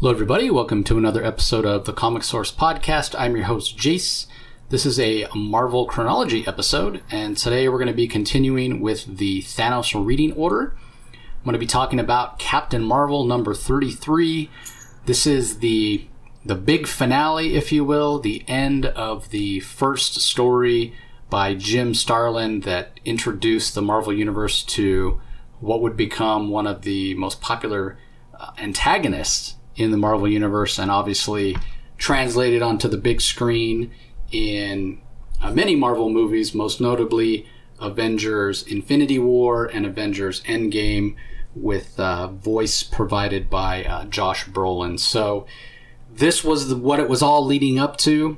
Hello, everybody. Welcome to another episode of the Comic Source Podcast. I'm your host, Jace. This is a Marvel chronology episode, and today we're going to be continuing with the Thanos reading order. I'm going to be talking about Captain Marvel number 33. This is the big finale, if you will, the end of the first story by Jim Starlin that introduced the Marvel Universe to what would become one of the most popular antagonists in the Marvel Universe, and obviously translated onto the big screen in many Marvel movies, most notably Avengers Infinity War and Avengers Endgame, with voice provided by Josh Brolin. So this was what it was all leading up to.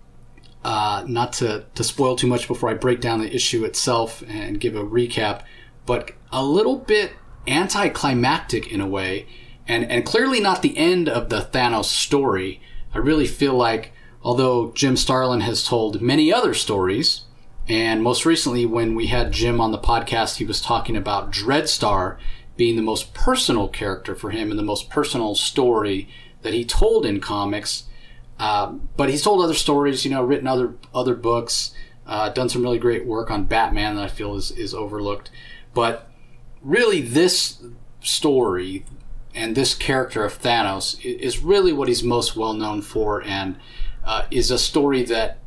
Not to spoil too much before I break down the issue itself and give a recap, but a little bit anticlimactic in a way. And clearly not the end of the Thanos story. I really feel like, although Jim Starlin has told many other stories, and most recently when we had Jim on the podcast, he was talking about Dreadstar being the most personal character for him and the most personal story that he told in comics. But he's told other stories, written other books, done some really great work on Batman that I feel is overlooked. But really this story and this character of Thanos is really what he's most well known for, and is a story that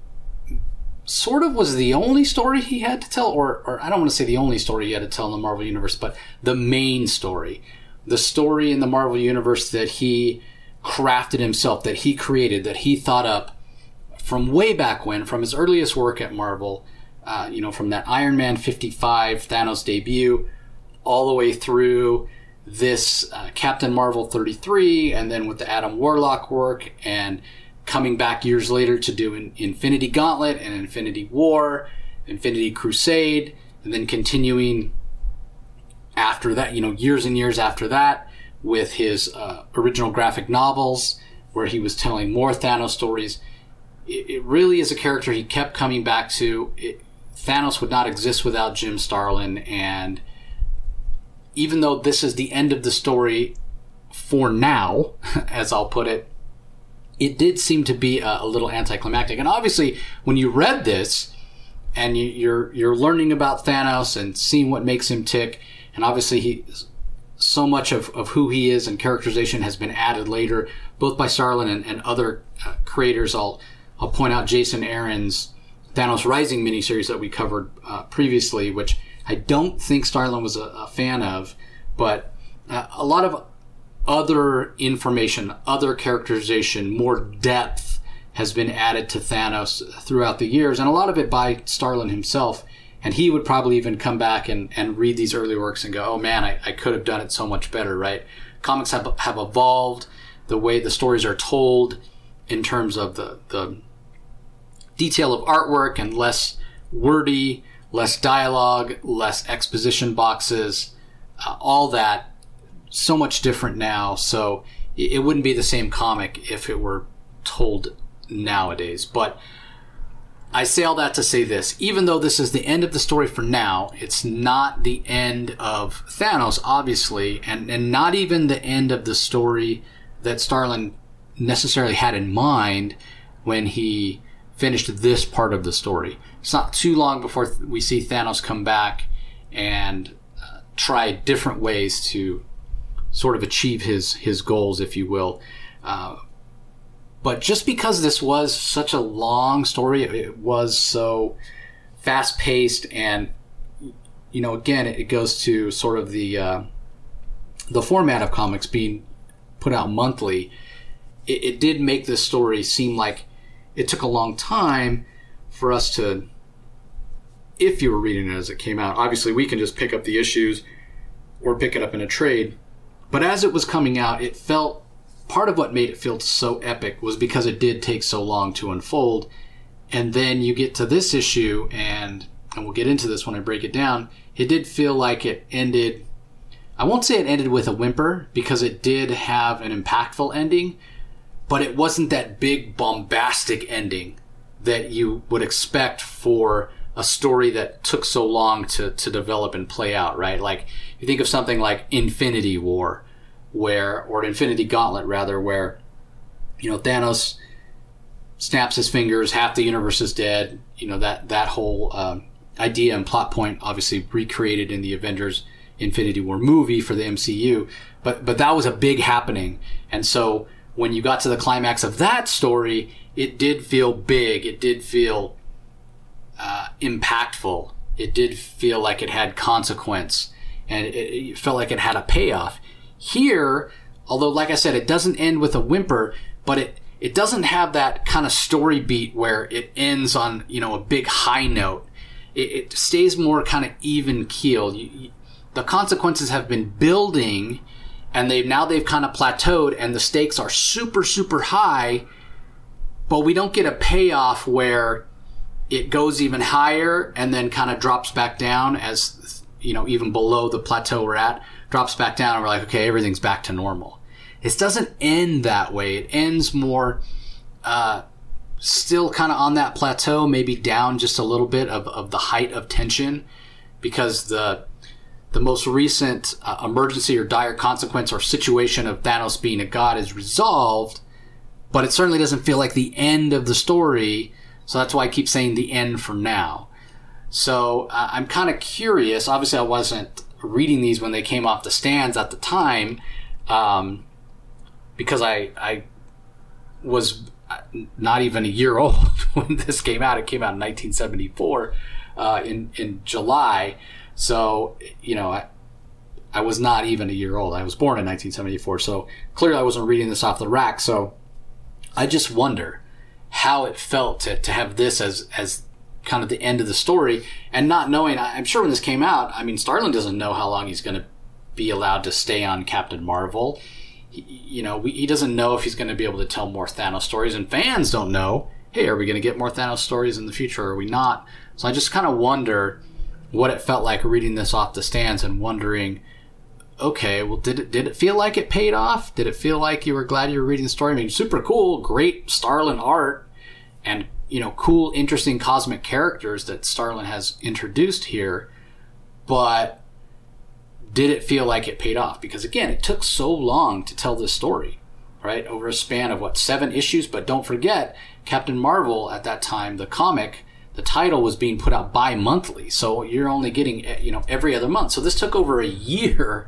sort of was the only story he had to tell, or I don't want to say the only story he had to tell in the Marvel Universe, but the main story. The story in the Marvel Universe that he crafted himself, that he created, that he thought up from way back when, from his earliest work at Marvel, from that Iron Man 55 Thanos debut, all the way through this Captain Marvel 33, and then with the Adam Warlock work, and coming back years later to do an Infinity Gauntlet and Infinity War, Infinity Crusade, and then continuing after that, years and years after that, with his original graphic novels, where he was telling more Thanos stories. It really is a character he kept coming back to. Thanos would not exist without Jim Starlin, and even though this is the end of the story for now, as I'll put it, it did seem to be a little anticlimactic. And obviously, when you read this and you're learning about Thanos and seeing what makes him tick, and obviously so much of who he is and characterization has been added later, both by Starlin and other creators. I'll point out Jason Aaron's Thanos Rising miniseries that we covered previously, which I don't think Starlin was a fan of, but a lot of other information, other characterization, more depth has been added to Thanos throughout the years, and a lot of it by Starlin himself. And he would probably even come back and read these early works and go, oh man, I could have done it so much better, right? Comics have evolved, the way the stories are told in terms of the detail of artwork, and less wordy, less dialogue, less exposition boxes, all that, so much different now. So it wouldn't be the same comic if it were told nowadays. But I say all that to say this. Even though this is the end of the story for now, it's not the end of Thanos, obviously, and not even the end of the story that Starlin necessarily had in mind when he finished this part of the story. It's not too long before we see Thanos come back and try different ways to sort of achieve his goals, if you will. But just because this was such a long story, it was so fast-paced, and again, it goes to sort of the format of comics being put out monthly. It did make this story seem like it took a long time for us to, if you were reading it as it came out. Obviously, we can just pick up the issues or pick it up in a trade. But as it was coming out, it felt, part of what made it feel so epic was because it did take so long to unfold. And then you get to this issue, and we'll get into this when I break it down, it did feel like it ended, I won't say it ended with a whimper, because it did have an impactful ending, but it wasn't that big bombastic ending that you would expect for a story that took so long to develop and play out, right? Like, you think of something like Infinity War, or Infinity Gauntlet rather, where, Thanos snaps his fingers, half the universe is dead. That whole idea and plot point obviously recreated in the Avengers Infinity War movie for the MCU, but that was a big happening. And so when you got to the climax of that story, it did feel big. It did feel impactful. It did feel like it had consequence, and it felt like it had a payoff. Here, although, like I said, it doesn't end with a whimper, but it doesn't have that kind of story beat where it ends on, a big high note. It stays more kind of even keeled. The consequences have been building, and they've kind of plateaued, and the stakes are super, super high, but we don't get a payoff where it goes even higher and then kind of drops back down as, even below the plateau we're at, drops back down, and we're like, okay, everything's back to normal. It doesn't end that way. It ends more still kind of on that plateau, maybe down just a little bit of the height of tension, because the most recent emergency or dire consequence or situation of Thanos being a god is resolved, but it certainly doesn't feel like the end of the story. So that's why I keep saying the end for now. So I'm kind of curious. Obviously, I wasn't reading these when they came off the stands at the time, because I was not even a year old when this came out. It came out in 1974 in July. So, I was not even a year old. I was born in 1974. So clearly I wasn't reading this off the rack. So I just wonder how it felt to have this as kind of the end of the story, and not knowing. I'm sure when this came out, Starlin doesn't know how long he's going to be allowed to stay on Captain Marvel. He doesn't know if he's going to be able to tell more Thanos stories, and fans don't know, hey, are we going to get more Thanos stories in the future, or are we not? So I just kind of wonder what it felt like reading this off the stands and wondering, okay, well, did it feel like it paid off? Did it feel like you were glad you were reading the story? Super cool, great Starlin art, and, cool, interesting cosmic characters that Starlin has introduced here. But did it feel like it paid off? Because, again, it took so long to tell this story, right? Over a span of, 7 issues? But don't forget, Captain Marvel at that time, the comic, the title was being put out bi-monthly. So you're only getting, every other month. So this took over a year,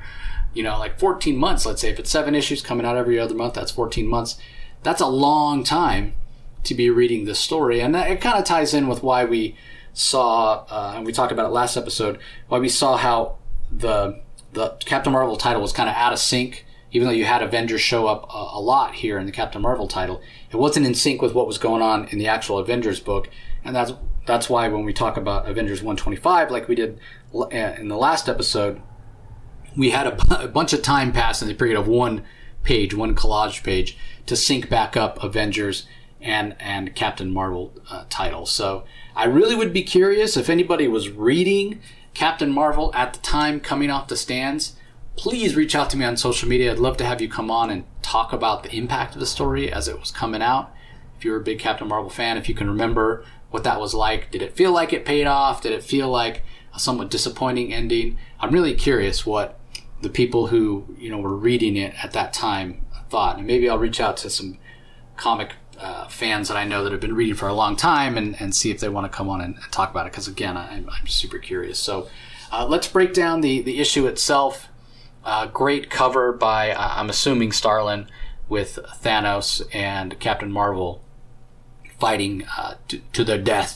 14 months, let's say. If it's 7 issues coming out every other month, that's 14 months. That's a long time to be reading this story. And it kind of ties in with why we saw, and we talked about it last episode, why we saw how the Captain Marvel title was kind of out of sync. Even though you had Avengers show up a lot here in the Captain Marvel title, it wasn't in sync with what was going on in the actual Avengers book. And that's why when we talk about Avengers 125, like we did in the last episode, we had a bunch of time pass in the period of one collage page, to sync back up Avengers and Captain Marvel titles. So I really would be curious if anybody was reading Captain Marvel at the time coming off the stands. Please reach out to me on social media. I'd love to have you come on and talk about the impact of the story as it was coming out. If you're a big Captain Marvel fan, if you can remember what that was like. Did it feel like it paid off? Did it feel like a somewhat disappointing ending? I'm really curious what the people who were reading it at that time thought. And maybe I'll reach out to some comic fans that I know that have been reading for a long time and see if they want to come on and talk about it. Because again, I'm super curious. So let's break down the issue itself. Great cover by, I'm assuming, Starlin, with Thanos and Captain Marvel fighting to their death.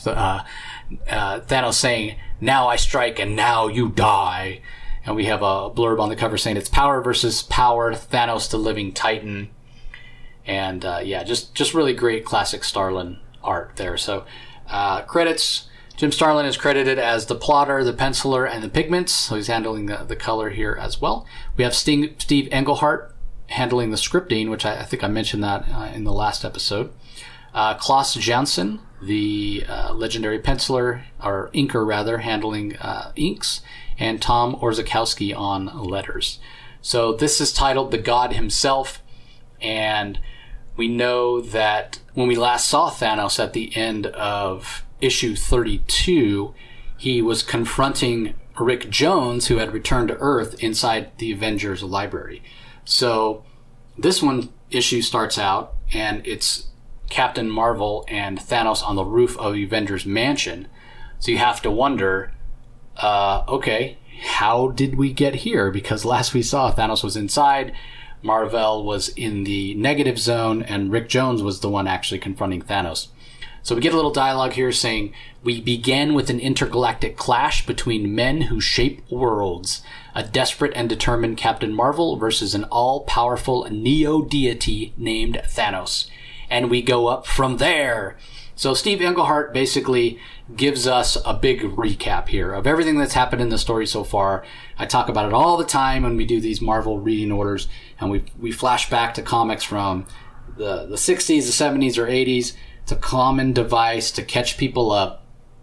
Thanos saying, "Now I strike and now you die." And we have a blurb on the cover saying it's power versus power, Thanos the living titan. And just really great classic Starlin art there. So credits, Jim Starlin is credited as the plotter, the penciler, and the pigments. So he's handling the color here as well. We have Steve Englehart handling the scripting, which I think I mentioned that in the last episode. Klaus Janson, the legendary penciler, or inker rather, handling inks. And Tom Orzechowski on letters. So this is titled The God Himself. And we know that when we last saw Thanos at the end of issue 32, he was confronting Rick Jones, who had returned to Earth inside the Avengers library. So this one issue starts out, and it's Captain Marvel and Thanos on the roof of Avengers Mansion. So you have to wonder, okay, how did we get here? Because last we saw, Thanos was inside, Marvel was in the negative zone, and Rick Jones was the one actually confronting Thanos. So we get a little dialogue here saying, we began with an intergalactic clash between men who shape worlds. A desperate and determined Captain Marvel versus an all-powerful neo-deity named Thanos. And we go up from there. So Steve Englehart basically gives us a big recap here of everything that's happened in the story so far. I talk about it all the time when we do these Marvel reading orders, and we flash back to comics from the 60s, the 70s, or 80s. It's a common device to catch people up.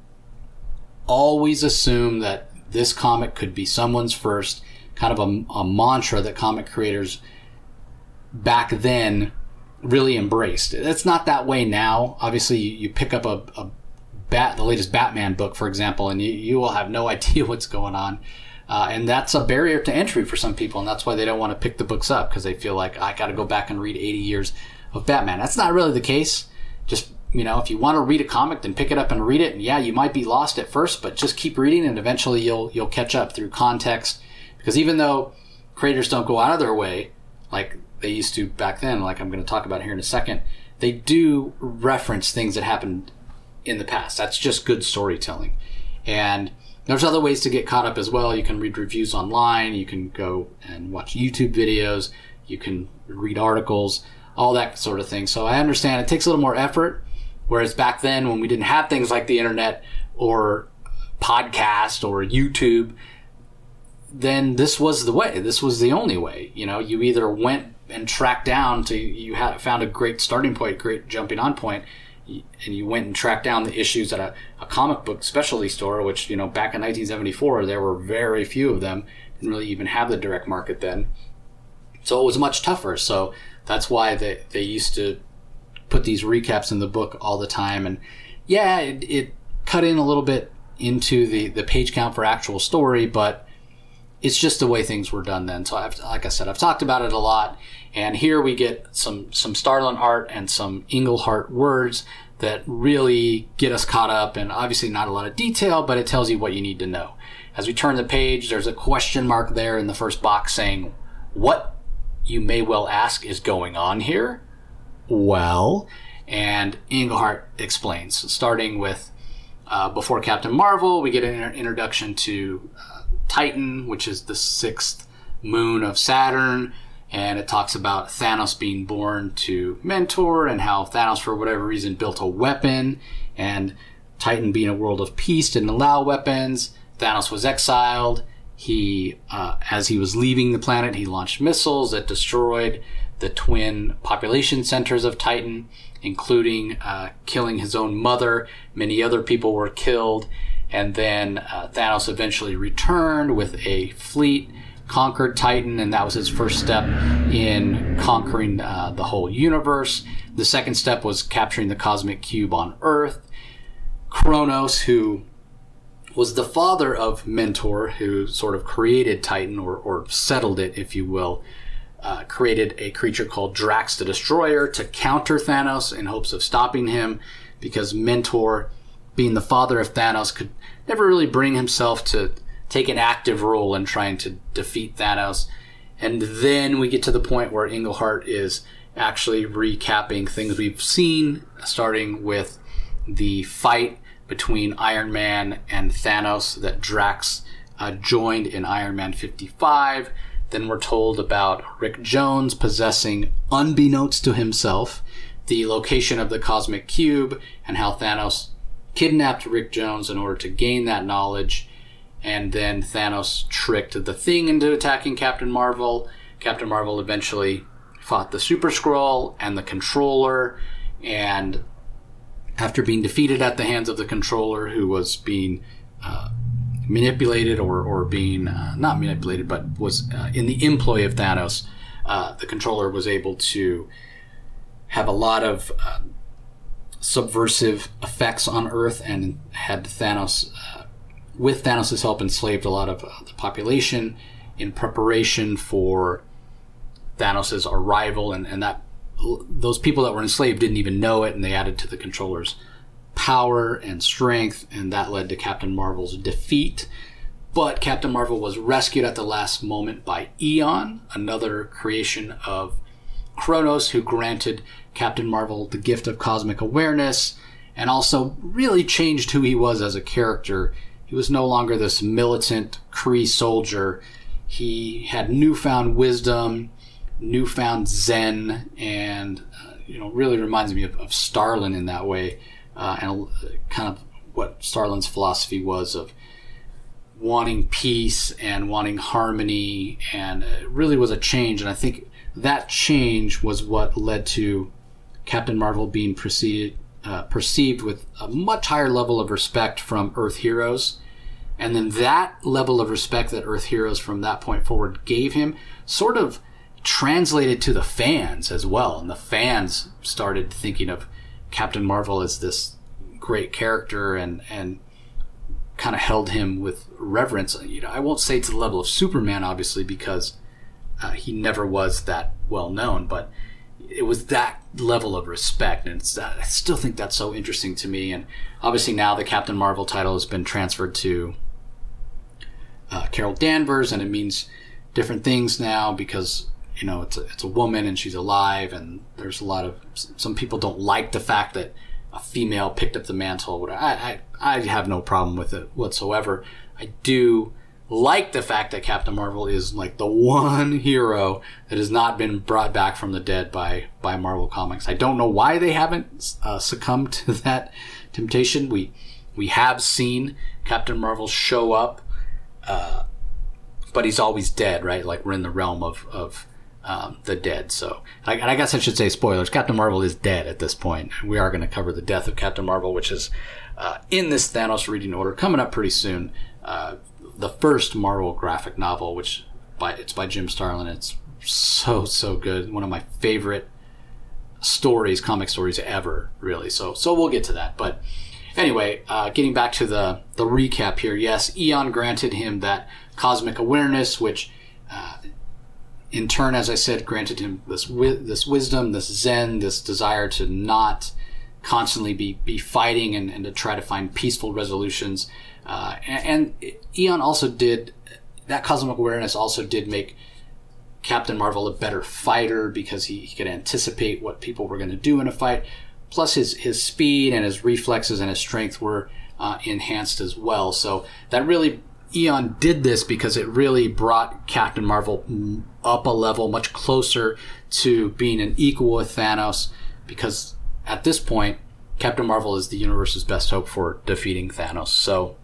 Always assume that this comic could be someone's first, kind of a mantra that comic creators back then really embraced. It's not that way now. Obviously, you pick up the latest Batman book, for example, and you will have no idea what's going on. And that's a barrier to entry for some people, and that's why they don't want to pick the books up, because they feel like, I got to go back and read 80 years of Batman. That's not really the case. Just, if you want to read a comic, then pick it up and read it. And yeah, you might be lost at first, but just keep reading, and eventually you'll catch up through context. Because even though creators don't go out of their way, like they used to back then, like I'm going to talk about here in a second, they do reference things that happened in the past. That's just good storytelling. And there's other ways to get caught up as well. You can read reviews online. You can go and watch YouTube videos. You can read articles, all that sort of thing. So I understand it takes a little more effort. Whereas back then, when we didn't have things like the internet or podcast or YouTube, then this was the way. This was the only way. You either went and tracked down you found a great starting point, great jumping on point, and you went and tracked down the issues at a comic book specialty store, which, back in 1974, there were very few of them. Didn't really even have the direct market then. So it was much tougher. So that's why they used to put these recaps in the book all the time. And yeah, it cut in a little bit into the page count for actual story, but it's just the way things were done then. So like I said, I've talked about it a lot. And here we get some Starlin art and some Englehart words that really get us caught up, and obviously not a lot of detail, but it tells you what you need to know. As we turn the page, there's a question mark there in the first box saying, what, you may well ask, is going on here? Well, and Englehart explains, starting with before Captain Marvel, we get an introduction to Titan, which is the sixth moon of Saturn, and it talks about Thanos being born to Mentor and how Thanos, for whatever reason, built a weapon, and Titan being a world of peace didn't allow weapons. Thanos was exiled. He, as he was leaving the planet, he launched missiles that destroyed the twin population centers of Titan, including killing his own mother. Many other people were killed. And then Thanos eventually returned with a fleet, conquered Titan, and that was his first step in conquering the whole universe. The second step was capturing the cosmic cube on Earth. Kronos, who was the father of Mentor, who sort of created Titan, or settled it, if you will, created a creature called Drax the Destroyer to counter Thanos in hopes of stopping him, because Mentor, being the father of Thanos, could never really bring himself to take an active role in trying to defeat Thanos. And then we get to the point where Englehart is actually recapping things we've seen, starting with the fight between Iron Man and Thanos that Drax joined in Iron Man 55. Then we're told about Rick Jones possessing, unbeknownst to himself, the location of the cosmic cube, and how Thanos kidnapped Rick Jones in order to gain that knowledge. And then Thanos tricked the Thing into attacking Captain Marvel. Captain Marvel eventually fought the Super Skrull and the Controller, and after being defeated at the hands of the Controller, who was being manipulated or being not manipulated, but was in the employ of Thanos, the Controller was able to have a lot of subversive effects on Earth, and had Thanos, with Thanos' help, enslaved a lot of the population in preparation for Thanos' arrival, and that those people that were enslaved didn't even know it, and they added to the controller's power and strength, and that led to Captain Marvel's defeat. But Captain Marvel was rescued at the last moment by Eon, another creation of Kronos, who granted Captain Marvel the gift of cosmic awareness and also really changed who he was as a character. He was no longer this militant Kree soldier. He had newfound wisdom, newfound zen, and really reminds me of Starlin in that way, and kind of what Starlin's philosophy was of wanting peace and wanting harmony, and it really was a change. And I think that change was what led to Captain Marvel being perceived with a much higher level of respect from Earth heroes. And then that level of respect that Earth heroes from that point forward gave him sort of translated to the fans as well. And the fans started thinking of Captain Marvel as this great character and kind of held him with reverence. I won't say to the level of Superman, obviously, because he never was that well known, but it was that level of respect, and I still think that's so interesting to me. And obviously now the Captain Marvel title has been transferred to Carol Danvers, and it means different things now because it's a woman and she's alive, and there's some people don't like the fact that a female picked up the mantle. I have no problem with it whatsoever. I do like the fact that Captain Marvel is like the one hero that has not been brought back from the dead by Marvel Comics. I don't know why they haven't succumbed to that temptation. We have seen Captain Marvel show up, but he's always dead, right? Like, we're in the realm of the dead. So, and I guess I should say spoilers. Captain Marvel is dead at this point. We are going to cover the death of Captain Marvel, which is in this Thanos reading order coming up pretty soon. The first Marvel graphic novel, it's by Jim Starlin. It's so good. One of my favorite comic stories ever, really. So we'll get to that. But anyway, getting back to the recap here. Yes, Eon granted him that cosmic awareness, which in turn, as I said, granted him this wisdom, this zen, this desire to not constantly be fighting and to try to find peaceful resolutions. And Eon also that cosmic awareness also did make Captain Marvel a better fighter because he could anticipate what people were going to do in a fight. Plus his speed and his reflexes and his strength were enhanced as well. So that really, Eon did this because it really brought Captain Marvel up a level, much closer to being an equal with Thanos, because at this point, Captain Marvel is the universe's best hope for defeating Thanos. So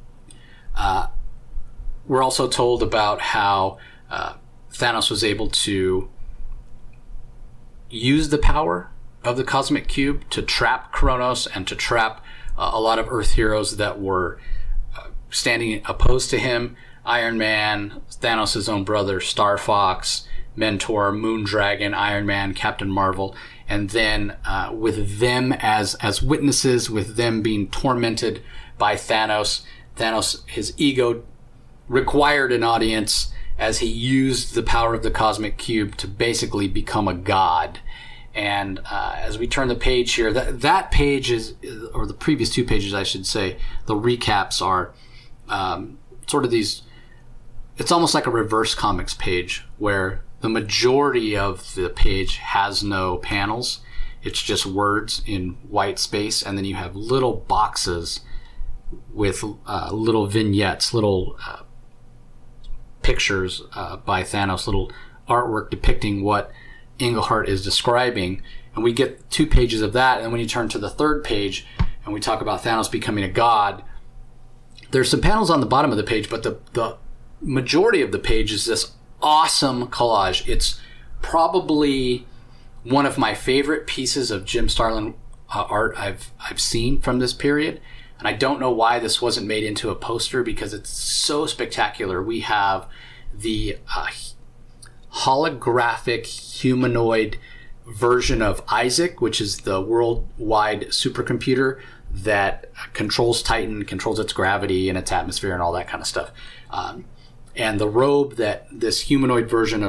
we're also told about how Thanos was able to use the power of the Cosmic Cube to trap Kronos and to trap a lot of Earth heroes that were standing opposed to him. Iron Man, Thanos' own brother, Star Fox, Mentor, Moondragon, Iron Man, Captain Marvel, and then with them as witnesses, with them being tormented by Thanos, his ego required an audience as he used the power of the Cosmic Cube to basically become a god. And as we turn the page here, that page is, or the previous two pages, I should say, the recaps are sort of these, it's almost like a reverse comics page where the majority of the page has no panels. It's just words in white space, and then you have little boxes with little vignettes, little pictures by Thanos, little artwork depicting what Englehart is describing. And we get 2 pages of that, and when you turn to the third page and we talk about Thanos becoming a god, there's some panels on the bottom of the page, but the majority of the page is this awesome collage. It's probably one of my favorite pieces of Jim Starlin art I've seen from this period. And I don't know why this wasn't made into a poster because it's so spectacular. We have the holographic humanoid version of Isaac, which is the worldwide supercomputer that controls Titan, controls its gravity and its atmosphere and all that kind of stuff. And the robe that this humanoid version of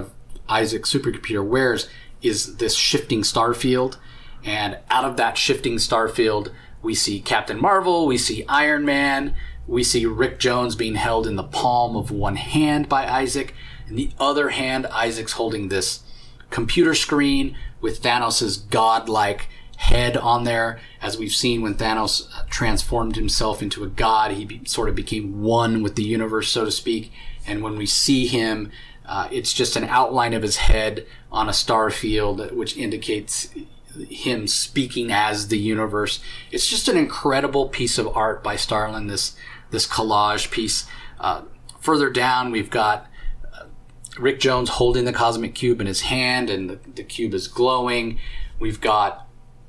Isaac's supercomputer wears is this shifting star field. And out of that shifting star field, we see Captain Marvel, we see Iron Man, we see Rick Jones being held in the palm of one hand by Isaac. In the other hand, Isaac's holding this computer screen with Thanos' godlike head on there. As we've seen when Thanos transformed himself into a god, he sort of became one with the universe, so to speak. And when we see him, it's just an outline of his head on a star field, which indicates him speaking as the universe. It's just an incredible piece of art by Starlin, this collage piece. Further down, we've got Rick Jones holding the cosmic cube in his hand, and the cube is glowing. We've got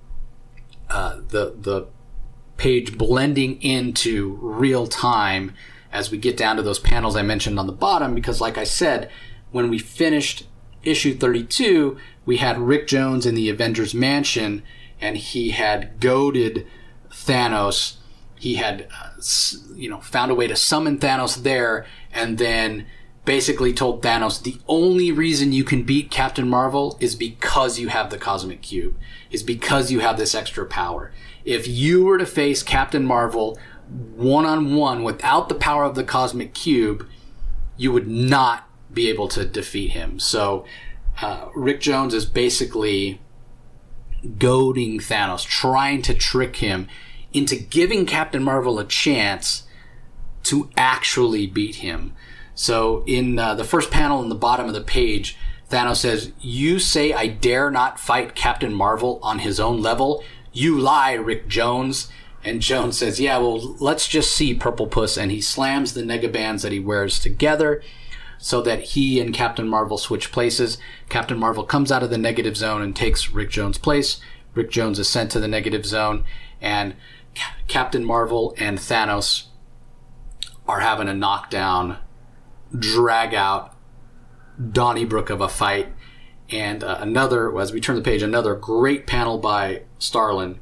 the page blending into real time as we get down to those panels I mentioned on the bottom, because like I said, when we finished issue 32, we had Rick Jones in the Avengers Mansion, and he had goaded Thanos. He had, found a way to summon Thanos there, and then basically told Thanos, the only reason you can beat Captain Marvel is because you have the Cosmic Cube, is because you have this extra power. If you were to face Captain Marvel one-on-one without the power of the Cosmic Cube, you would not be able to defeat him. So Rick Jones is basically goading Thanos, trying to trick him into giving Captain Marvel a chance to actually beat him. So in the first panel in the bottom of the page, Thanos says, "You say I dare not fight Captain Marvel on his own level? You lie, Rick Jones." And Jones says, "Yeah, well, let's just see, Purple Puss." And he slams the negabands that he wears together so that he and Captain Marvel switch places. Captain Marvel comes out of the negative zone and takes Rick Jones' place. Rick Jones is sent to the negative zone, and Captain Marvel and Thanos are having a knockdown, drag out, Donnybrook of a fight. And another, as we turn the page, another great panel by Starlin.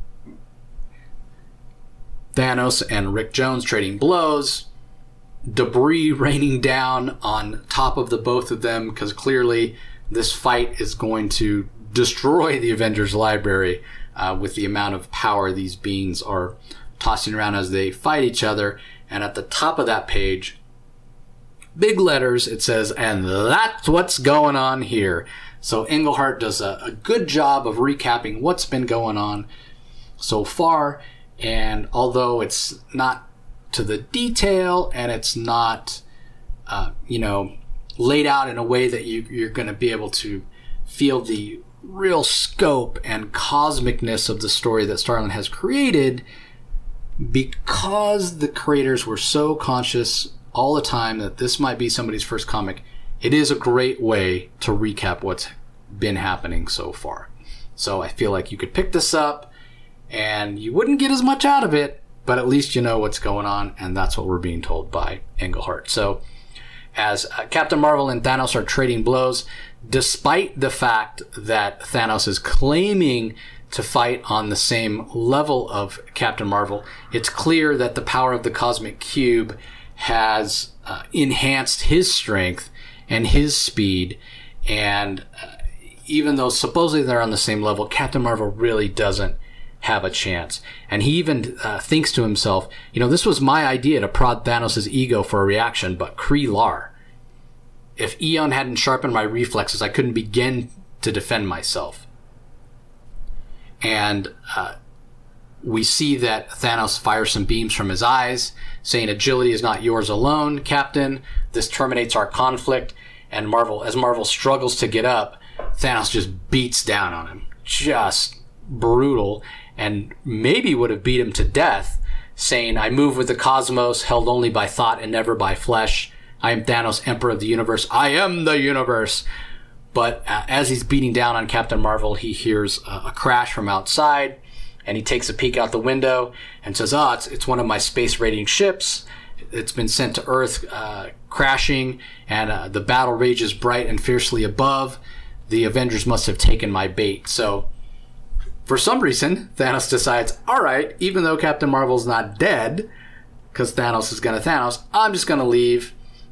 Thanos and Rick Jones trading blows, debris raining down on top of the both of them, because clearly this fight is going to destroy the Avengers library with the amount of power these beings are tossing around as they fight each other. And at the top of that page, big letters, it says, "And that's what's going on here." So Englehart does a good job of recapping what's been going on so far. And although it's not to the detail and it's not, laid out in a way that you're going to be able to feel the real scope and cosmicness of the story that Starlin has created, because the creators were so conscious all the time that this might be somebody's first comic, it is a great way to recap what's been happening so far. So I feel like you could pick this up and you wouldn't get as much out of it, but at least you know what's going on, and that's what we're being told by Englehart. So as Captain Marvel and Thanos are trading blows, despite the fact that Thanos is claiming to fight on the same level of Captain Marvel, it's clear that the power of the Cosmic Cube has enhanced his strength and his speed, and even though supposedly they're on the same level, Captain Marvel really doesn't have a chance. And he even thinks to himself, this was my idea to prod Thanos' ego for a reaction, but Kree-Lar. If Eon hadn't sharpened my reflexes, I couldn't begin to defend myself. And we see that Thanos fires some beams from his eyes, saying, "Agility is not yours alone, Captain. This terminates our conflict." And as Marvel struggles to get up, Thanos just beats down on him. Just brutal. And maybe would have beat him to death, saying, "I move with the cosmos, held only by thought and never by flesh. I am Thanos, Emperor of the Universe. I am the universe." But as he's beating down on Captain Marvel, he hears a crash from outside, and he takes a peek out the window and says, it's one of my space raiding ships. It's been sent to Earth, crashing, and the battle rages bright and fiercely above. The Avengers must have taken my bait. So for some reason, Thanos decides, all right, even though Captain Marvel's not dead, because Thanos is going to Thanos, I'm just going to leave.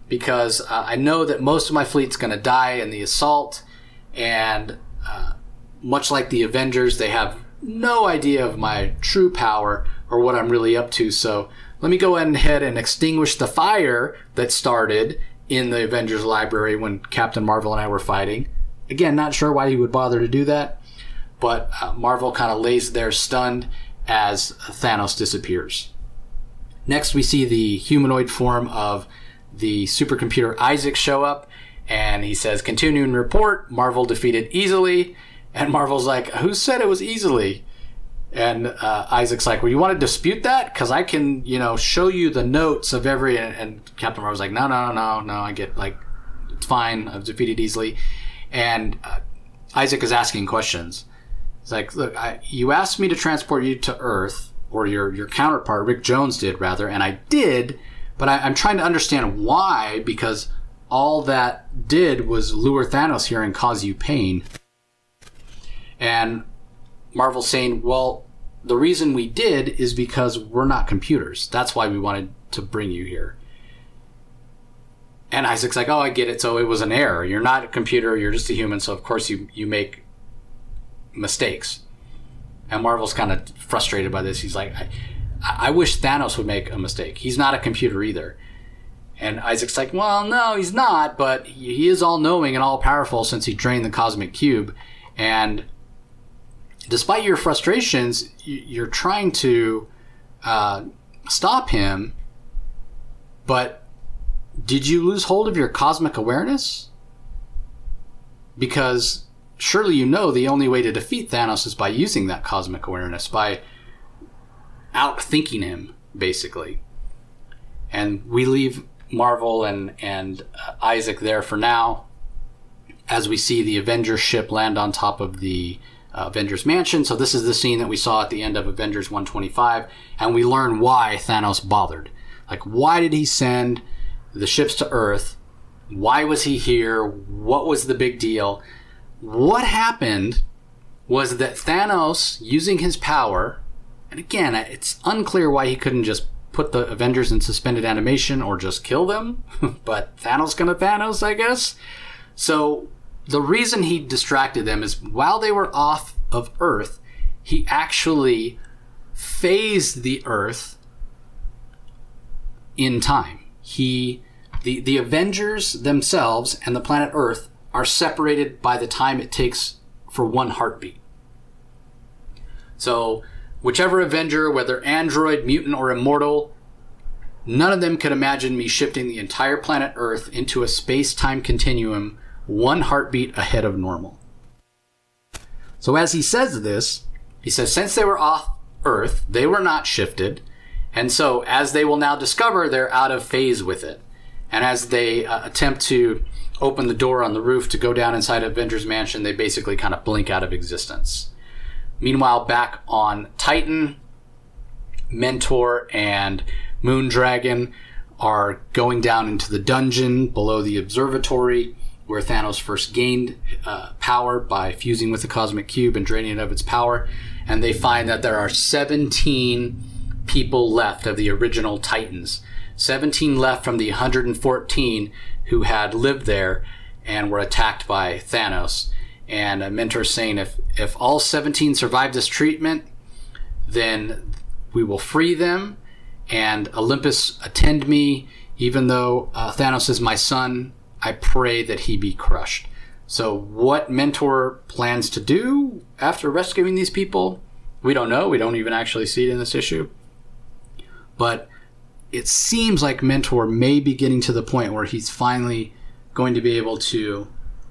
because I know that most of my fleet's going to die in the assault, and much like the Avengers, they have no idea of my true power or what I'm really up to. So let me go ahead and extinguish the fire that started in the Avengers library when Captain Marvel and I were fighting. Again, not sure why he would bother to do that, but Marvel kind of lays there stunned as Thanos disappears. Next, we see the humanoid form of the supercomputer Isaac show up, and he says, "Continuing report, Marvel defeated easily." And Marvel's like, "Who said it was easily?" And Isaac's like, "Well, you want to dispute that? Because I can, show you the notes of every..." And Captain Marvel's like, no, I get, it's fine. I was defeated easily. And Isaac is asking questions. He's like, "Look, you asked me to transport you to Earth, or your counterpart, Rick Jones did, rather, and I did, but I'm trying to understand why, because all that did was lure Thanos here and cause you pain." And Marvel's saying, "Well, the reason we did is because we're not computers. That's why we wanted to bring you here." And Isaac's like, "Oh, I get it. So it was an error. You're not a computer. You're just a human. So, of course, you make mistakes." And Marvel's kind of frustrated by this. He's like, I wish Thanos would make a mistake. He's not a computer either." And Isaac's like, "Well, no, he's not. But he is all-knowing and all-powerful since he drained the cosmic cube. And despite your frustrations, you're trying to stop him, but did you lose hold of your cosmic awareness? Because surely you know the only way to defeat Thanos is by using that cosmic awareness, by outthinking him, basically." And we leave Marvel and Isaac there for now, as we see the Avengers ship land on top of the Avengers Mansion. So this is the scene that we saw at the end of Avengers 125, and we learn why Thanos bothered. Why did he send the ships to Earth? Why was he here? What was the big deal? What happened was that Thanos, using his power, and again, it's unclear why he couldn't just put the Avengers in suspended animation or just kill them, but Thanos gonna Thanos, I guess. So the reason he distracted them is while they were off of Earth, he actually phased the Earth in time. The Avengers themselves and the planet Earth are separated by the time it takes for one heartbeat. So whichever Avenger, whether android, mutant, or immortal, none of them could imagine me shifting the entire planet Earth into a space-time continuum one heartbeat ahead of normal. So as he says this, he says, since they were off Earth, they were not shifted, and so as they will now discover, they're out of phase with it. And as they attempt to open the door on the roof to go down inside Avengers Mansion, they basically kind of blink out of existence. Meanwhile, back on Titan, Mentor and Moondragon are going down into the dungeon below the observatory where Thanos first gained power by fusing with the cosmic cube and draining it of its power. And they find that there are 17 people left of the original Titans. 17 left from the 114 who had lived there and were attacked by Thanos. And a mentor saying, if all 17 survive this treatment, then we will free them, and Olympus attend me. Even though Thanos is my son, I pray that he be crushed. So what Mentor plans to do after rescuing these people, we don't know. We don't even actually see it in this issue. But it seems like Mentor may be getting to the point where he's finally going to be able to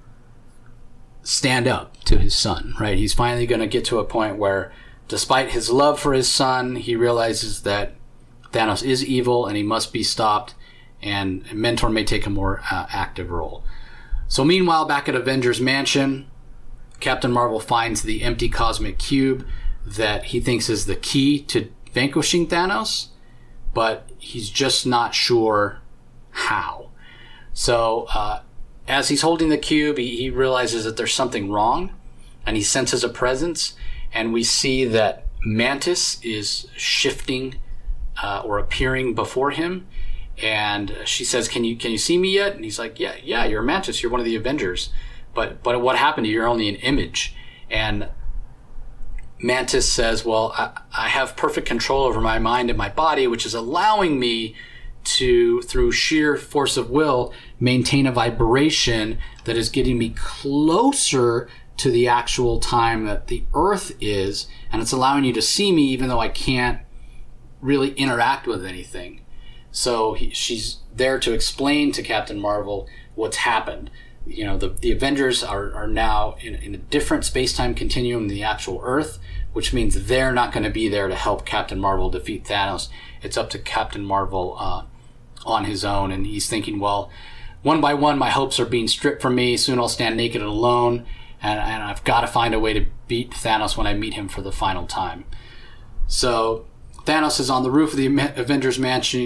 stand up to his son, right? He's finally going to get to a point where, despite his love for his son, he realizes that Thanos is evil and he must be stopped, and Mentor may take a more active role. So meanwhile, back at Avengers Mansion, Captain Marvel finds the empty cosmic cube that he thinks is the key to vanquishing Thanos, but he's just not sure how. So as he's holding the cube, he realizes that there's something wrong, and he senses a presence, and we see that Mantis is shifting or appearing before him, And she says, can you see me yet? And he's like, yeah, you're Mantis. You're one of the Avengers. But what happened to you? You're only an image. And Mantis says, well, I have perfect control over my mind and my body, which is allowing me to, through sheer force of will, maintain a vibration that is getting me closer to the actual time that the Earth is. And it's allowing you to see me even though I can't really interact with anything. So she's there to explain to Captain Marvel what's happened. You know, the Avengers are now in a different space-time continuum than the actual Earth, which means they're not going to be there to help Captain Marvel defeat Thanos. It's up to Captain Marvel on his own. And he's thinking, well, one by one, my hopes are being stripped from me. Soon I'll stand naked and alone. And I've got to find a way to beat Thanos when I meet him for the final time. So Thanos is on the roof of the Avengers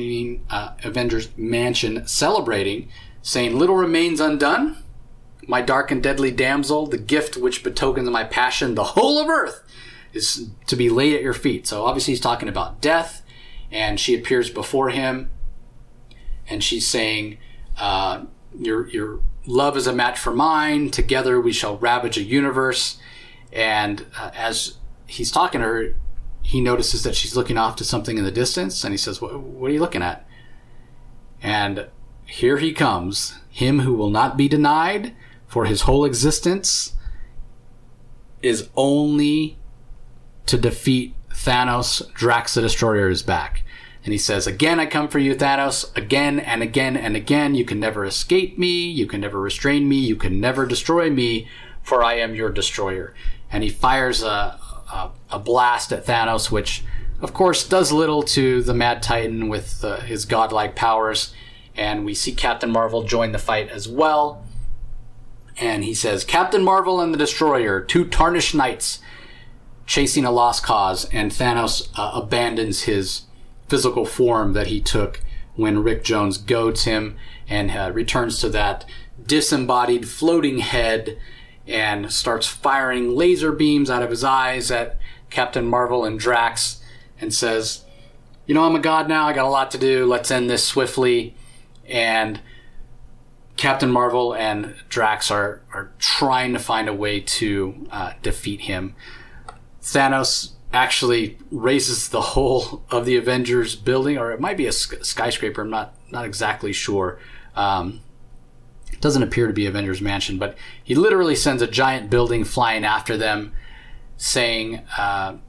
Mansion celebrating, saying, little remains undone. My dark and deadly damsel, the gift which betokens my passion, the whole of Earth is to be laid at your feet. So obviously he's talking about death, and she appears before him, and she's saying, your love is a match for mine. Together we shall ravage a universe. And as he's talking to her, he notices that she's looking off to something in the distance, and he says, what are you looking at? And here he comes, him who will not be denied, for his whole existence is only to defeat Thanos. Drax the Destroyer is back. And he says, again, I come for you, Thanos, again and again and again. You can never escape me. You can never restrain me. You can never destroy me, for I am your destroyer. And he fires a blast at Thanos, which, of course, does little to the Mad Titan with his godlike powers. And we see Captain Marvel join the fight as well. And he says, Captain Marvel and the Destroyer, two tarnished knights chasing a lost cause. And Thanos abandons his physical form that he took when Rick Jones goads him, and returns to that disembodied floating head and starts firing laser beams out of his eyes at Captain Marvel and Drax, and says, you know, I'm a god now. I got a lot to do. Let's end this swiftly. And Captain Marvel and Drax are trying to find a way to defeat him. Thanos actually raises the whole of the Avengers building, or it might be a skyscraper. I'm not exactly sure. It doesn't appear to be Avengers Mansion, but he literally sends a giant building flying after them, saying, I'm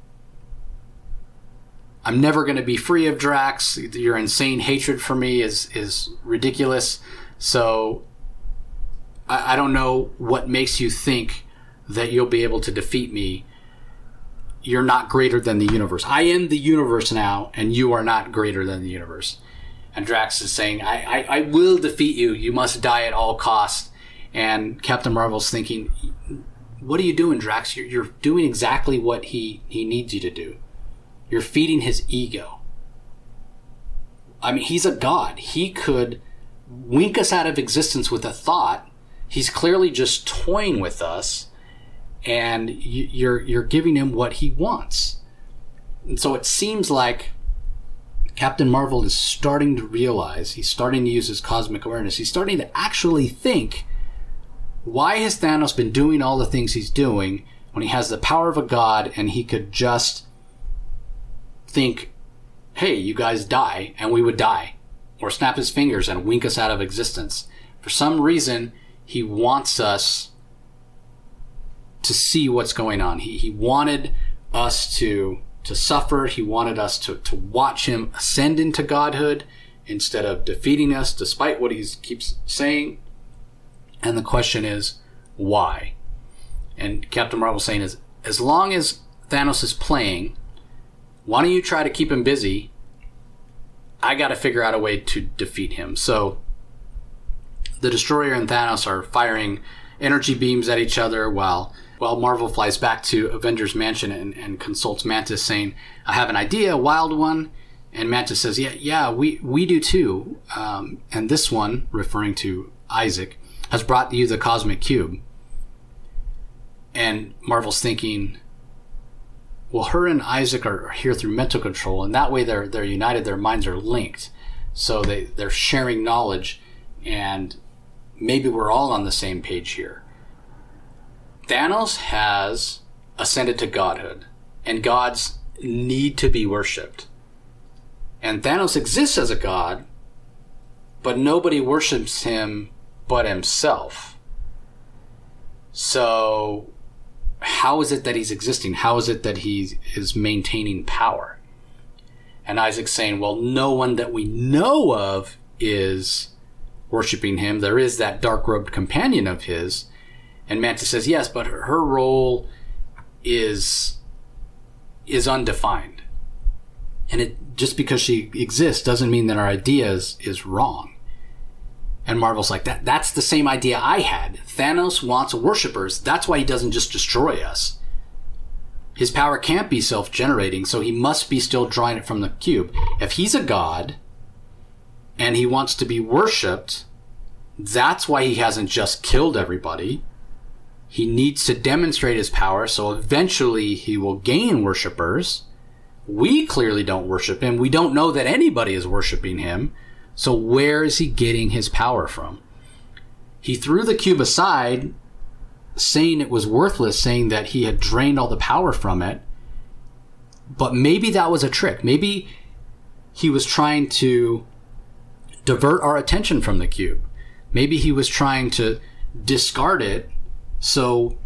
never going to be free of Drax. Your insane hatred for me is ridiculous. So I don't know what makes you think that you'll be able to defeat me. You're not greater than the universe. I am the universe now, and you are not greater than the universe. And Drax is saying, I will defeat you. You must die at all costs. And Captain Marvel's thinking, what are you doing, Drax? You're doing exactly what he needs you to do. You're feeding his ego. I mean, he's a god. He could wink us out of existence with a thought. He's clearly just toying with us, and you're giving him what he wants. And so it seems like Captain Marvel is starting to realize, he's starting to use his cosmic awareness. He's starting to actually think, why has Thanos been doing all the things he's doing when he has the power of a god, and he could just think, hey, you guys die, and we would die. Or snap his fingers and wink us out of existence. For some reason, he wants us to see what's going on. He wanted us to suffer. He wanted us to watch him ascend into godhood instead of defeating us, despite what he keeps saying. And the question is, why? And Captain Marvel saying is, as long as Thanos is playing, why don't you try to keep him busy? I got to figure out a way to defeat him. So the Destroyer and Thanos are firing energy beams at each other while Marvel flies back to Avengers Mansion and consults Mantis, saying, I have an idea, a wild one. And Mantis says, yeah, we do too. And this one, referring to Isaac, has brought you the Cosmic Cube. And Marvel's thinking, well, her and Isaac are here through mental control, and that way they're united, their minds are linked. So they're sharing knowledge, and maybe we're all on the same page here. Thanos has ascended to godhood, and gods need to be worshipped. And Thanos exists as a god, but nobody worships him but himself. So how is it that he's existing? How is it that he is maintaining power? And Isaac's saying, well, no one that we know of is worshiping him. There is that dark-robed companion of his. And Mantis says, yes, but her role is undefined. And just because she exists doesn't mean that our idea is wrong. And Marvel's like, that's the same idea I had. Thanos wants worshippers. That's why he doesn't just destroy us. His power can't be self-generating, so he must be still drawing it from the cube. If he's a god and he wants to be worshipped, that's why he hasn't just killed everybody. He needs to demonstrate his power, so eventually he will gain worshippers. We clearly don't worship him. We don't know that anybody is worshiping him. So where is he getting his power from? He threw the cube aside, saying it was worthless, saying that he had drained all the power from it. But maybe that was a trick. Maybe he was trying to divert our attention from the cube. Maybe he was trying to discard it so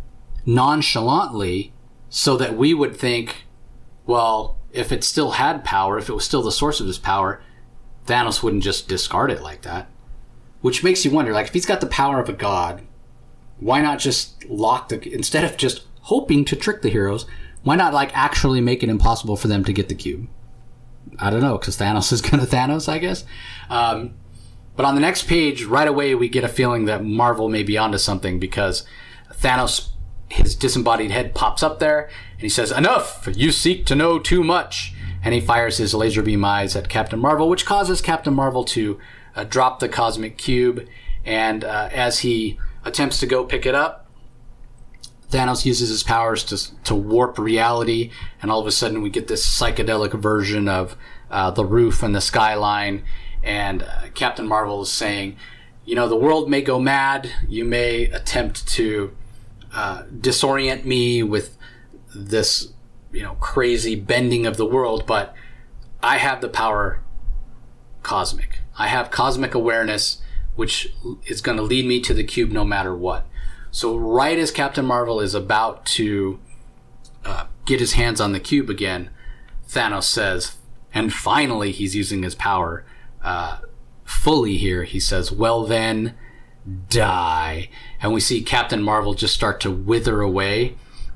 nonchalantly so that we would think, well, if it still had power, if it was still the source of his power, Thanos wouldn't just discard it like that. Which makes you wonder, like, if he's got the power of a god, why not just instead of just hoping to trick the heroes, why not, like, actually make it impossible for them to get the cube? I don't know, because Thanos is going to Thanos, I guess. But on the next page, right away, we get a feeling that Marvel may be onto something, because Thanos, his disembodied head pops up there, and he says, "Enough! You seek to know too much!" And he fires his laser beam eyes at Captain Marvel, which causes Captain Marvel to drop the cosmic cube. And as he attempts to go pick it up, Thanos uses his powers to warp reality. And all of a sudden we get this psychedelic version of the roof and the skyline. And Captain Marvel is saying, you know, the world may go mad. You may attempt to disorient me with this, you know, crazy bending of the world, but I have the power cosmic. I have cosmic awareness, which is going to lead me to the cube no matter what. So right as Captain Marvel is about to get his hands on the cube again, Thanos says, and finally he's using his power fully here. He says, "Well then, die." And we see Captain Marvel just start to wither away.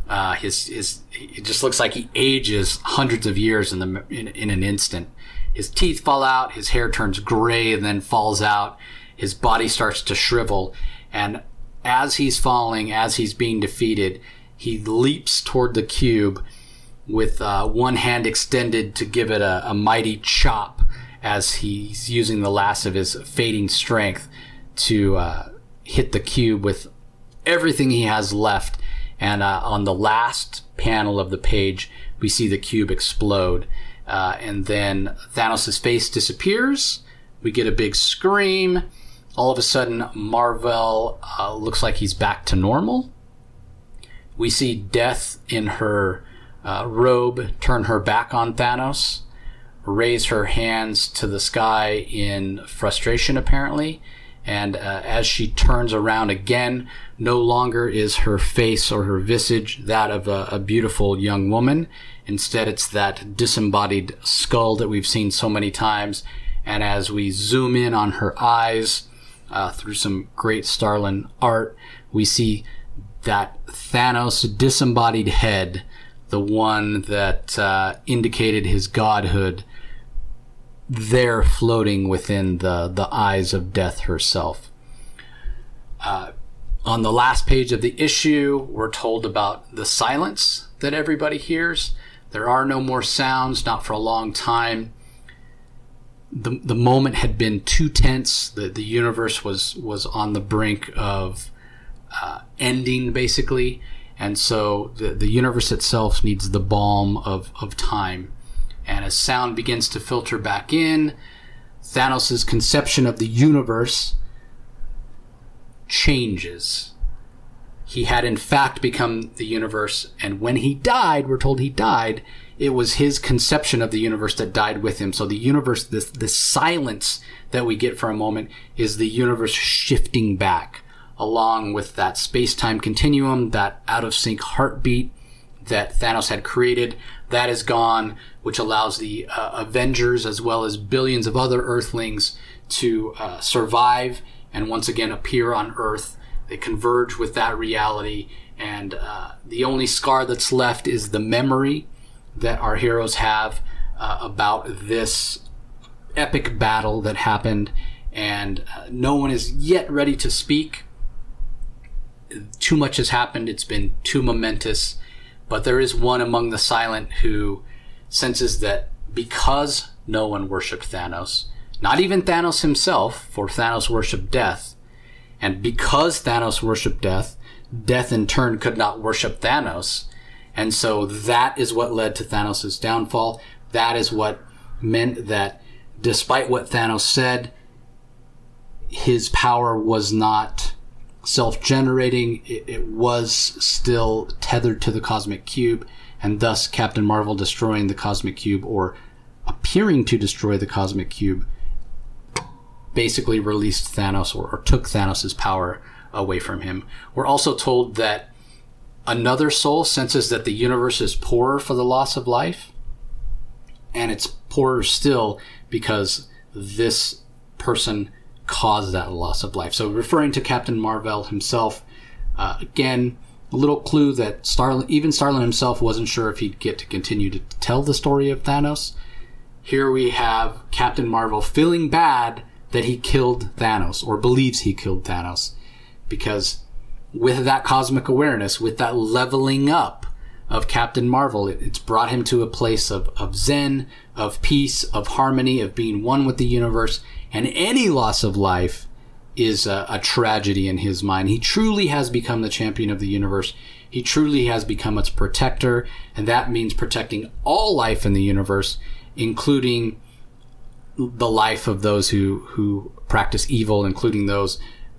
It just looks like he ages hundreds of years in an instant. His teeth fall out, his hair turns gray and then falls out. His body starts to shrivel. And as he's falling, as he's being defeated, he leaps toward the cube with one hand extended to give it a mighty chop as he's using the last of his fading strength to hit the cube with everything he has left. And on the last panel of the page, we see the cube explode. And then Thanos' face disappears. We get a big scream. All of a sudden, Marvel looks like he's back to normal. We see Death in her robe turn her back on Thanos, raise her hands to the sky in frustration, apparently. And as she turns around again, no longer is her face or her visage that of a beautiful young woman. Instead, it's that disembodied skull that we've seen so many times. And as we zoom in on her eyes through some great Starlin art, we see that Thanos disembodied head, the one that indicated his godhood, there floating within the eyes of Death herself. On the last page of the issue, we're told about the silence that everybody hears. There are no more sounds, not for a long time. The moment had been too tense. The universe was on the brink of ending, basically. And so the universe itself needs the balm of time. And as sound begins to filter back in, Thanos' conception of the universe changes. He had in fact become the universe, and when he died, we're told he died, it was his conception of the universe that died with him. So the universe, this silence that we get for a moment, is the universe shifting back, along with that space-time continuum, that out-of-sync heartbeat that Thanos had created. That is gone, which allows the Avengers, as well as billions of other Earthlings, to survive and once again appear on Earth. They converge with that reality, and the only scar that's left is the memory that our heroes have about this epic battle that happened, and no one is yet ready to speak. Too much has happened. It's been too momentous. But there is one among the silent who senses that because no one worshipped Thanos, not even Thanos himself, for Thanos worshipped death, and because Thanos worshipped death, death in turn could not worship Thanos. And so that is what led to Thanos' downfall. That is what meant that despite what Thanos said, his power was not self-generating. It was still tethered to the Cosmic Cube, and thus Captain Marvel destroying the Cosmic Cube, or appearing to destroy the Cosmic Cube, basically released Thanos, or took Thanos' power away from him. We're also told that another soul senses that the universe is poorer for the loss of life, and it's poorer still because this person caused that loss of life. So referring to Captain Marvel himself, again, a little clue that even Starlin himself wasn't sure if he'd get to continue to tell the story of Thanos. Here we have Captain Marvel feeling bad that he killed Thanos, or believes he killed Thanos, because with that cosmic awareness, with that leveling up of Captain Marvel, it's brought him to a place of zen, of peace, of harmony, of being one with the universe, and any loss of life is a tragedy in his mind. He truly has become the champion of the universe. He truly has become its protector, and that means protecting all life in the universe, including the life of those who practice evil, including those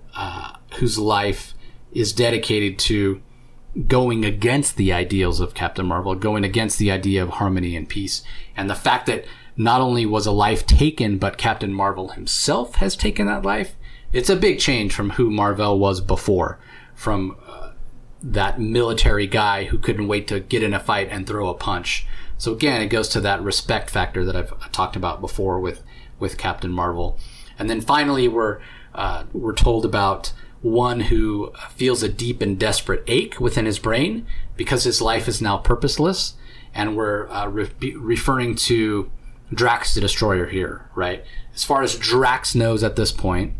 whose life is dedicated to going against the ideals of Captain Marvel, going against the idea of harmony and peace. And the fact that not only was a life taken, but Captain Marvel himself has taken that life, it's a big change from who Marvel was before, from that military guy who couldn't wait to get in a fight and throw a punch. So again, it goes to that respect factor that I've talked about before with Captain Marvel. And then finally, we're told about one who feels a deep and desperate ache within his brain because his life is now purposeless. And we're referring to Drax the Destroyer here, right? As far as Drax knows at this point,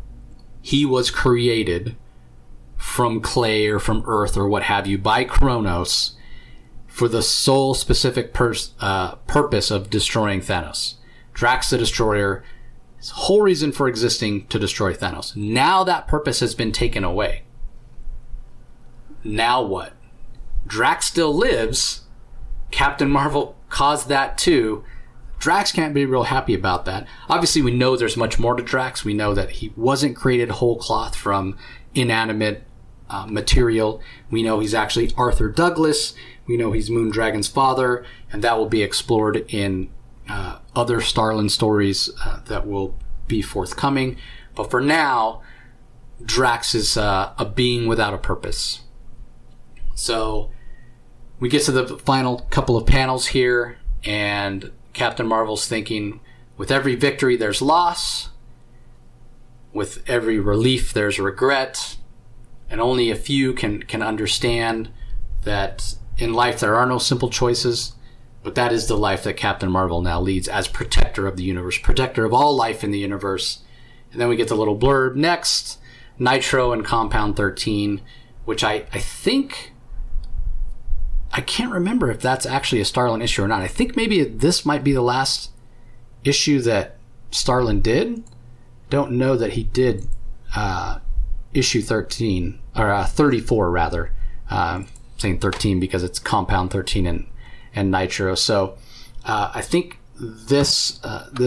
he was created from clay or from earth or what have you by Kronos for the sole specific purpose of destroying Thanos. Drax the Destroyer, his whole reason for existing, to destroy Thanos. Now that purpose has been taken away. Now what? Drax still lives. Captain Marvel caused that too. Drax can't be real happy about that. Obviously, we know there's much more to Drax. We know that he wasn't created whole cloth from inanimate material. We know he's actually Arthur Douglas. We know he's Moondragon's father, and that will be explored in other Starlin stories that will be forthcoming. But for now, Drax is a being without a purpose. So we get to the final couple of panels here, and Captain Marvel's thinking, with every victory there's loss, with every relief there's regret, and only a few can understand that in life there are no simple choices, but that is the life that Captain Marvel now leads as protector of the universe, protector of all life in the universe. And then we get the little blurb next, Nitro and Compound 13, which I think, I can't remember if that's actually a Starlin issue or not. I think maybe this might be the last issue that Starlin did. Don't know that he did issue 13, or 34 rather. Saying 13 because it's Compound 13 and Nitro. So I think this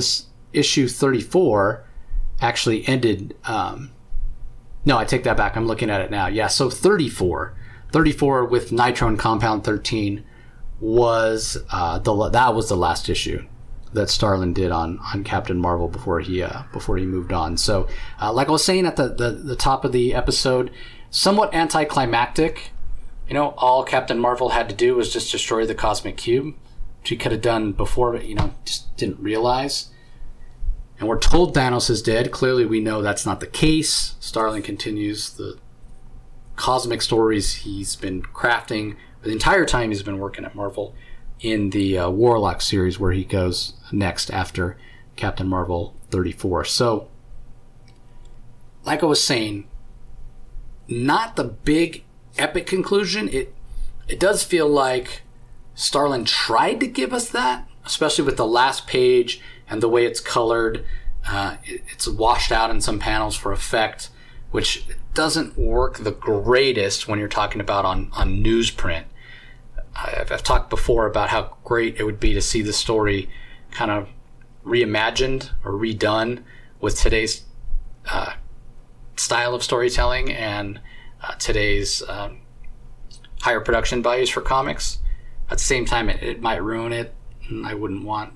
issue 34 actually ended. No, I take that back. I'm looking at it now. Yeah, so 34 with Nitro and Compound 13 was that was the last issue that Starlin did on Captain Marvel before he moved on. So, like I was saying at the top of the episode, somewhat anticlimactic. You know, all Captain Marvel had to do was just destroy the Cosmic Cube, which he could have done before, but, you know, just didn't realize. And we're told Thanos is dead. Clearly, we know that's not the case. Starlin continues the cosmic stories he's been crafting the entire time he's been working at Marvel in the Warlock series, where he goes next after Captain Marvel 34. So, like I was saying, not the big epic conclusion. It does feel like Starlin tried to give us that, especially with the last page and the way it's colored. It's washed out in some panels for effect, which doesn't work the greatest when you're talking about on newsprint. I've talked before about how great it would be to see the story kind of reimagined or redone with today's style of storytelling and today's higher production values for comics. At the same time, it might ruin it. And I wouldn't want...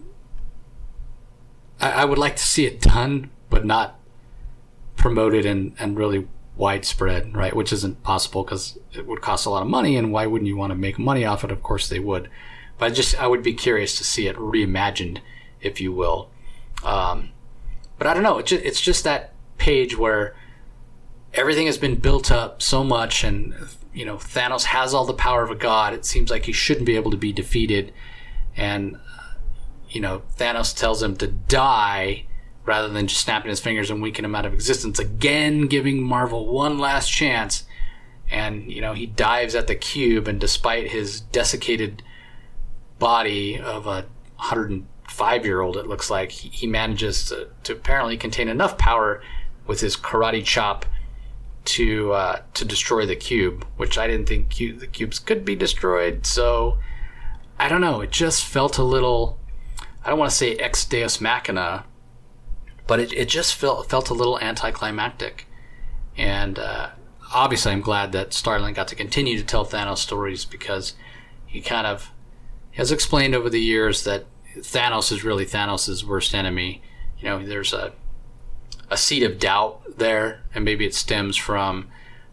I would like to see it done, but not promoted and really widespread, right? Which isn't possible because it would cost a lot of money, and why wouldn't you want to make money off it? Of course they would. But I would be curious to see it reimagined, if you will. But I don't know. It's just that page where everything has been built up so much, and, you know, Thanos has all the power of a god. It seems like he shouldn't be able to be defeated. And, you know, Thanos tells him to die rather than just snapping his fingers and winking him out of existence, again giving Marvel one last chance. And, you know, he dives at the cube, and despite his desiccated body of a 105-year-old, it looks like, he manages to apparently contain enough power with his karate chop to destroy the cube, which I didn't think the cubes could be destroyed. So I don't know. It just felt a little, I don't want to say ex Deus Machina, but it just felt a little anticlimactic. And obviously I'm glad that Starlin got to continue to tell Thanos stories, because he kind of has explained over the years that Thanos is really Thanos' worst enemy. You know, there's a seed of doubt there, and maybe it stems from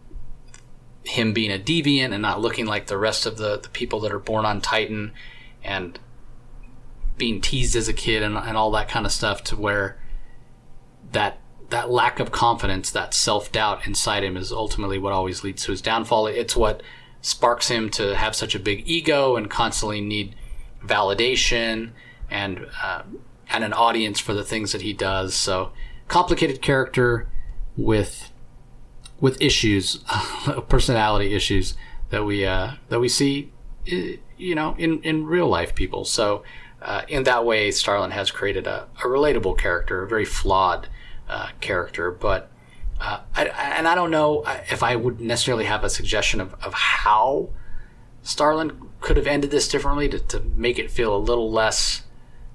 him being a deviant and not looking like the rest of the people that are born on Titan, and being teased as a kid and all that kind of stuff, to where that lack of confidence, that self-doubt inside him, is ultimately what always leads to his downfall. It's what sparks him to have such a big ego and constantly need validation and an audience for the things that he does. So, complicated character with issues, personality issues that we see, you know, in real life people. So, in that way, Starlin has created a relatable character, a very flawed character. But I don't know if I would necessarily have a suggestion of how Starlin could have ended this differently to make it feel a little less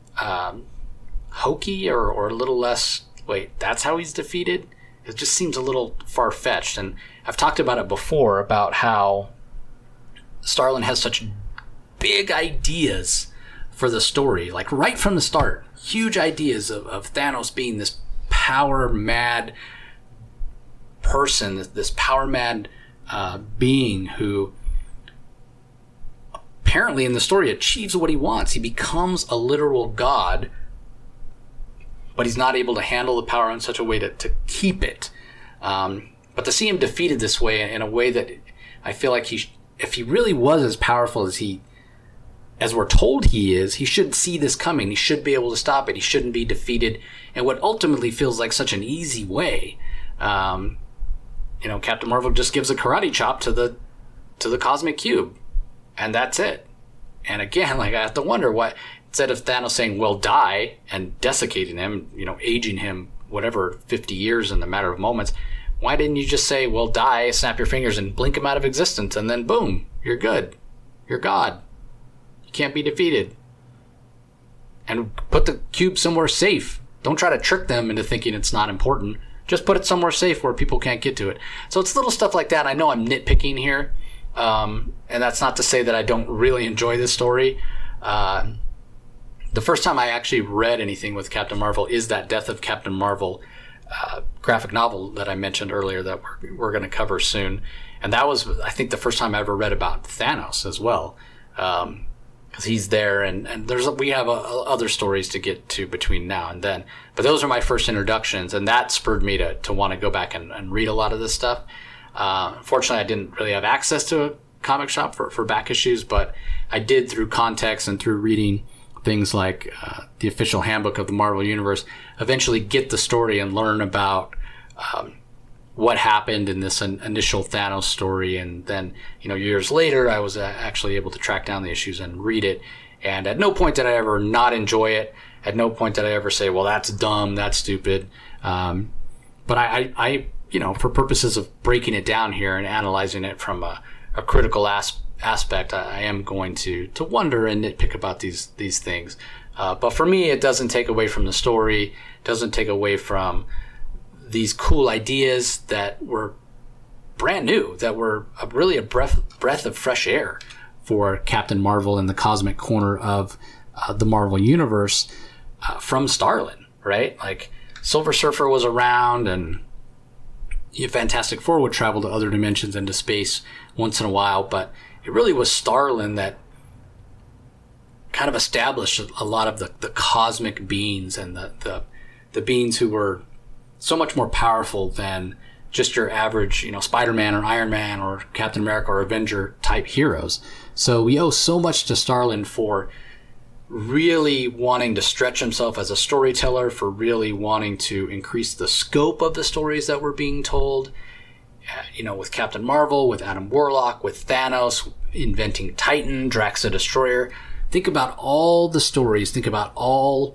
hokey or a little less, wait, that's how he's defeated? It just seems a little far-fetched. And I've talked about it before, about how Starlin has such big ideas for the story, like right from the start. Huge ideas of Thanos being this power-mad person, this power-mad being who apparently in the story achieves what he wants. He becomes a literal god, but he's not able to handle the power in such a way to keep it. But to see him defeated this way, in a way that I feel like if he really was as powerful as we're told he is, he should see this coming. He should be able to stop it. He shouldn't be defeated in what ultimately feels like such an easy way. You know, Captain Marvel just gives a karate chop to the Cosmic Cube, and that's it. And again, like, I have to wonder why, instead of Thanos saying, well, die, and desiccating him, you know, aging him, whatever, 50 years in the matter of moments, why didn't you just say, well, die, snap your fingers, and blink him out of existence, and then boom, you're good. You're God. You can't be defeated. And put the cube somewhere safe. Don't try to trick them into thinking it's not important. Just put it somewhere safe where people can't get to it. So it's little stuff like that. I know I'm nitpicking here, and that's not to say that I don't really enjoy this story. The first time I actually read anything with Captain Marvel is that Death of Captain Marvel graphic novel that I mentioned earlier that we're going to cover soon. And that was, I think, the first time I ever read about Thanos as well. Because he's there, and we have other stories to get to between now and then. But those are my first introductions, and that spurred me to want to go back and read a lot of this stuff. Unfortunately, I didn't really have access to a comic shop for back issues, but I did through context and through reading things like the official handbook of the Marvel Universe, eventually get the story and learn about what happened in this initial Thanos story. And then, years later, I was actually able to track down the issues and read it. And at no point did I ever not enjoy it. At no point did I ever say, well, that's dumb, that's stupid. But I for purposes of breaking it down here and analyzing it from a critical aspect, I am going to wonder and nitpick about these things. But for me, it doesn't take away from the story, doesn't take away from these cool ideas that were brand new, that were really a breath of fresh air for Captain Marvel in the cosmic corner of the Marvel Universe from Starlin, right? Like, Silver Surfer was around, and Fantastic Four would travel to other dimensions into space once in a while, but it really was Starlin that kind of established a lot of the cosmic beings and the beings who were so much more powerful than just your average, Spider-Man or Iron Man or Captain America or Avenger type heroes. So we owe so much to Starlin for really wanting to stretch himself as a storyteller, for really wanting to increase the scope of the stories that were being told. With Captain Marvel, with Adam Warlock, with Thanos, inventing Titan, Drax the Destroyer. Think about all the stories, think about all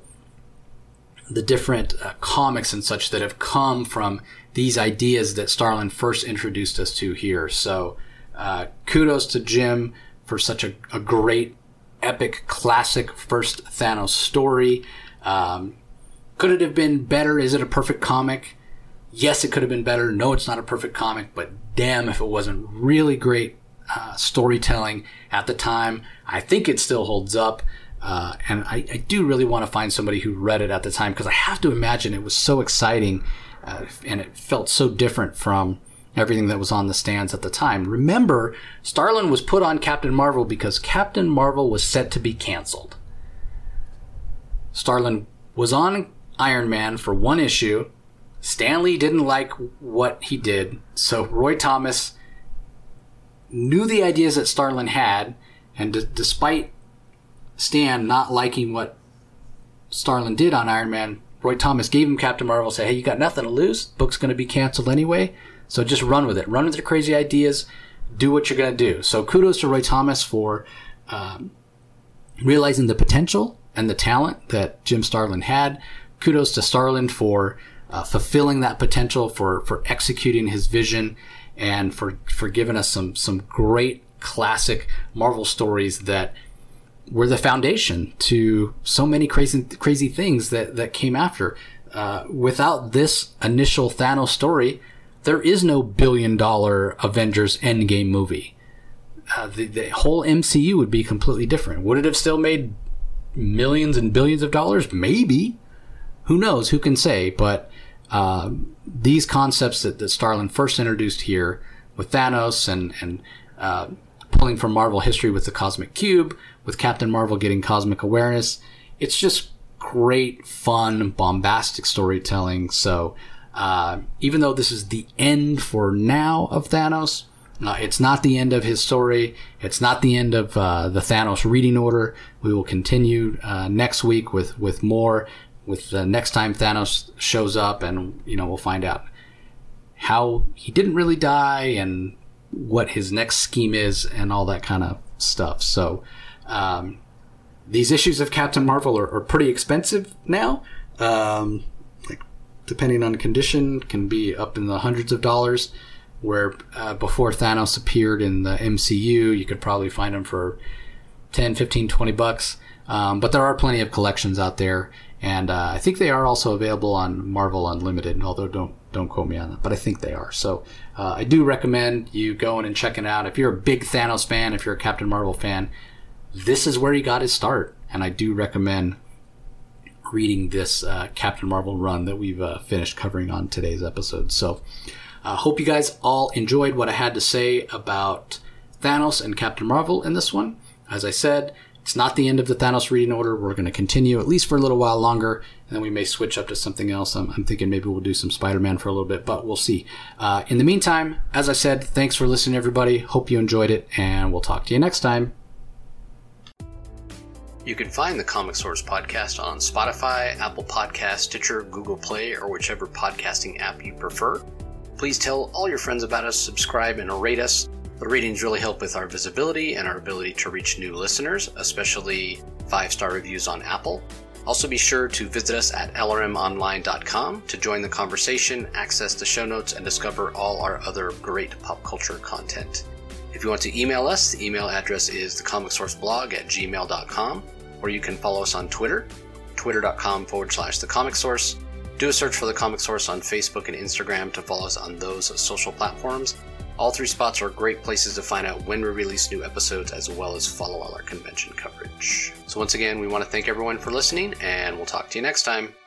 the different comics and such that have come from these ideas that Starlin first introduced us to here. So kudos to Jim for such a great, epic, classic first Thanos story. Could it have been better? Is it a perfect comic? Yes, it could have been better. No, it's not a perfect comic, but damn if it wasn't really great storytelling at the time. I think it still holds up. And I do really want to find somebody who read it at the time, because I have to imagine it was so exciting and it felt so different from everything that was on the stands at the time. Remember, Starlin was put on Captain Marvel because Captain Marvel was set to be canceled. Starlin was on Iron Man for one issue. Stan Lee didn't like what he did, so Roy Thomas knew the ideas that Starlin had, and despite Stan not liking what Starlin did on Iron Man, Roy Thomas gave him Captain Marvel and said, hey, you got nothing to lose. Book's going to be canceled anyway, so just run with it. Run with your crazy ideas. Do what you're going to do. So kudos to Roy Thomas for realizing the potential and the talent that Jim Starlin had. Kudos to Starlin for fulfilling that potential, for executing his vision, and for giving us some great classic Marvel stories that were the foundation to so many crazy things that came after. Without this initial Thanos story, there is no $1 billion Avengers Endgame movie. The whole MCU would be completely different. Would it have still made millions and billions of dollars? Maybe. Who knows? Who can say? But these concepts that Starlin first introduced here with Thanos and pulling from Marvel history with the Cosmic Cube, with Captain Marvel getting cosmic awareness, it's just great, fun, bombastic storytelling. So even though this is the end for now of Thanos, it's not the end of his story. It's not the end of the Thanos reading order. We will continue next week with more, with the next time Thanos shows up, and we'll find out how he didn't really die and what his next scheme is and all that kind of stuff. So these issues of Captain Marvel are pretty expensive now. Depending on the condition, can be up in the hundreds of dollars, where before Thanos appeared in the MCU, you could probably find them for $10, $15, $20. But there are plenty of collections out there, And I think they are also available on Marvel Unlimited, although don't quote me on that, but I think they are. So I do recommend you going and checking it out. If you're a big Thanos fan, if you're a Captain Marvel fan, this is where he got his start. And I do recommend reading this Captain Marvel run that we've finished covering on today's episode. So I hope you guys all enjoyed what I had to say about Thanos and Captain Marvel in this one. As I said, it's not the end of the Thanos reading order. We're going to continue at least for a little while longer, and then we may switch up to something else. I'm thinking maybe we'll do some Spider-Man for a little bit, but we'll see. In the meantime, as I said, thanks for listening, everybody. Hope you enjoyed it, and we'll talk to you next time. You can find the Comic Source podcast on Spotify, Apple Podcasts, Stitcher, Google Play, or whichever podcasting app you prefer. Please tell all your friends about us, subscribe, and rate us. The ratings really help with our visibility and our ability to reach new listeners, especially 5-star reviews on Apple. Also be sure to visit us at lrmonline.com to join the conversation, access the show notes, and discover all our other great pop culture content. If you want to email us, the email address is thecomicsourceblog@gmail.com, or you can follow us on Twitter, twitter.com/thecomicsource. Do a search for The Comic Source on Facebook and Instagram to follow us on those social platforms. All 3 spots are great places to find out when we release new episodes, as well as follow all our convention coverage. So once again, we want to thank everyone for listening, and we'll talk to you next time.